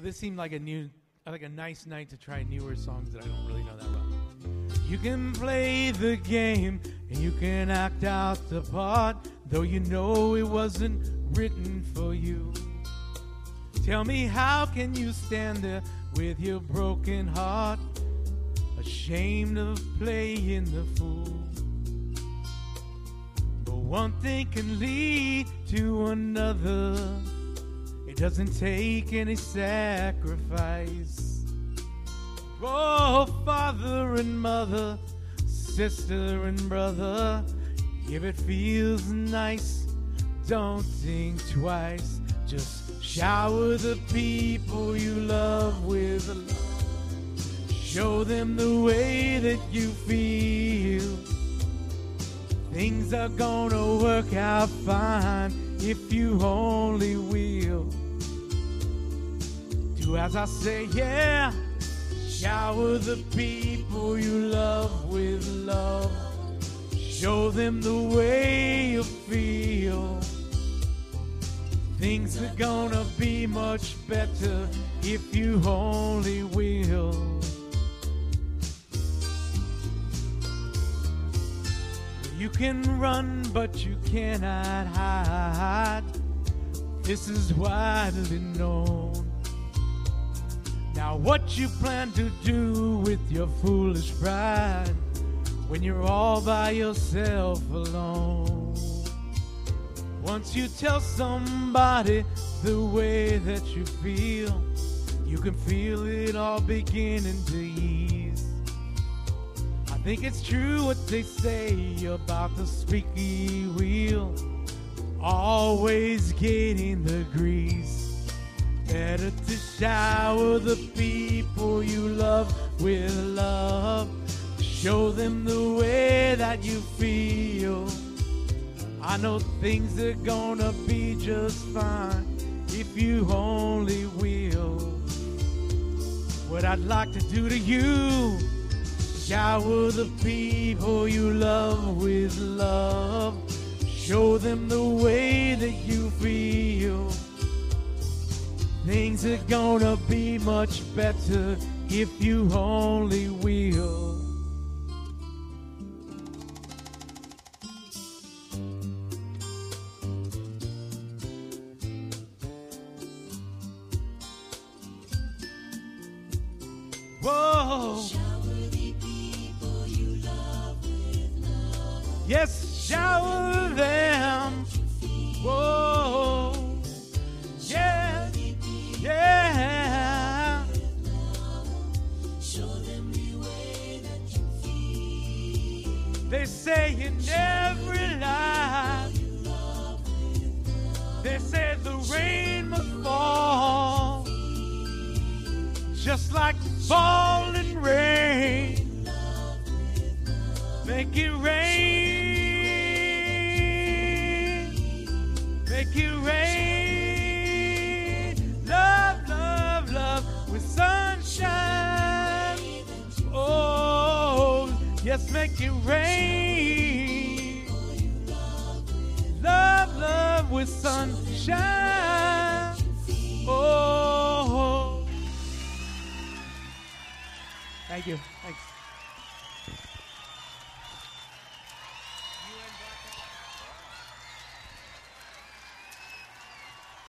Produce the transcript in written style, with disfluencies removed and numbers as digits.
But this seemed like a nice night to try newer songs that I don't really know that well. You can play the game and you can act out the part, though you know it wasn't written for you. Tell me, how can you stand there with your broken heart, ashamed of playing the fool? But one thing can lead to another. It doesn't take any sacrifice. Oh, father and mother, sister and brother, if it feels nice, don't think twice. Just shower the people you love with love. Show them the way that you feel. Things are gonna work out fine if you only will. Do as I say, yeah. Shower the people you love with love. Show them the way you feel. Things are gonna be much better if you only will. You can run, but you cannot hide. This is widely known. Now what you plan to do with your foolish pride when you're all by yourself alone? Once you tell somebody the way that you feel, you can feel it all beginning to ease. I think it's true what they say about the squeaky wheel always getting the grease. Better to shower the people you love with love. Show them the way that you feel. I know things are gonna be just fine if you only will. What I'd like to do to you, shower the people you love with love. Show them the way that you feel. Things are gonna be much better if you only will. Whoa. Shower the people you love with love. Yes, shower them. Whoa. Yeah. Yeah. Show them the way that you feel. They say in every life, they say the rain must fall, just like falling rain. Make it rain. Make it rain. Love, love, love with sunshine. Oh, yes, make it rain. Love, love with sunshine. Oh. Thank you. Thanks.